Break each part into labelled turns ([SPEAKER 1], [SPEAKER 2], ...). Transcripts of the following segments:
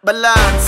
[SPEAKER 1] Balance.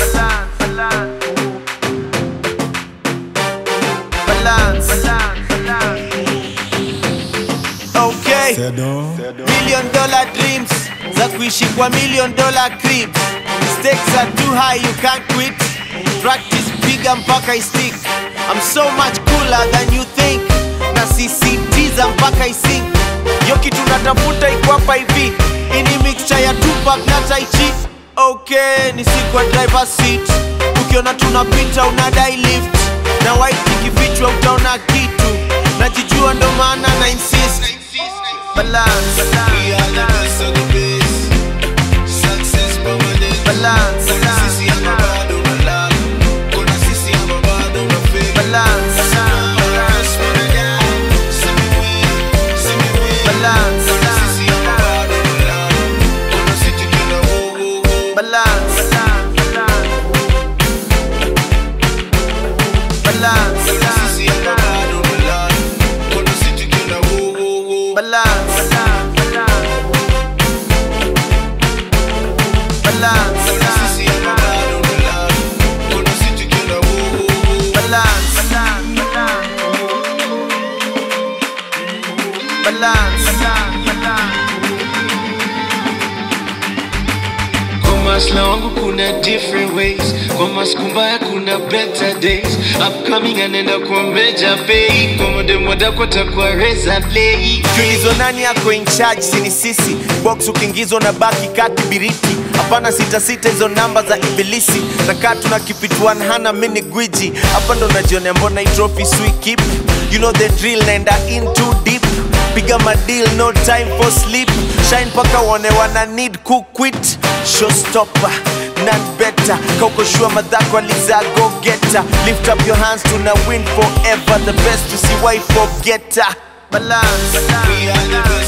[SPEAKER 1] Okay. $1 million dreams za kuishi kwa $1 million cribs. Stakes are too high, you can't quit. Practice bigger mpaka I stick. I'm so much cooler than you think. Na sisitiza mpaka I sink. Yo kitu natafuta iko hapa hivi. Ini mixture ya Tupac na Tai Chi. Okay, ni siku ya driver seat. Ukiona tunapita unadai lift. Na white ikifichwa utaona kitu. Najijua ndo maana na insist. Balance.
[SPEAKER 2] We are the best of the best. Success permanent.
[SPEAKER 1] Balance.
[SPEAKER 2] Kuna sisi ama bado na love. Kuna sisi ama bado na fake.
[SPEAKER 1] Balance.
[SPEAKER 2] Balance. See me win, see me win.
[SPEAKER 1] Balance.
[SPEAKER 2] Kuna sisi ama bado na love. Kuna sisi kina wo wo wo.
[SPEAKER 1] Balance. Balance.
[SPEAKER 2] Kuna sisi ama bado na love. Kuna sisi kina wo wo wo.
[SPEAKER 1] Balance. Balance.
[SPEAKER 2] Kuna sisi ama bado na love. Kuna sisi kina wo wo wo.
[SPEAKER 1] Balance. Balance.
[SPEAKER 2] Kwa masla wangu kuna different ways. Kwa maskumbaya kuna better days. Upcoming anenda kwa major pay. Kwa modem wadakwa takwa reza play.
[SPEAKER 1] Tulizo nani yako in charge sini sisi. Box ukingizwa na baki kati biriti. Hapana sita hizo namba za ibilisi. Nakaa tuna keep it 100 mini gwiji. Hapa ndo najione mbona hii trophy sweet keep. You know the drill, naenda in too deep. Piga madeal, no time for sleep. Shine paka wone wana need quit. Showstopper, not better. Kauko shua madhako aliza go getter. Lift up your hands to na win forever. The best to see why forget her. Balance.
[SPEAKER 2] We are the best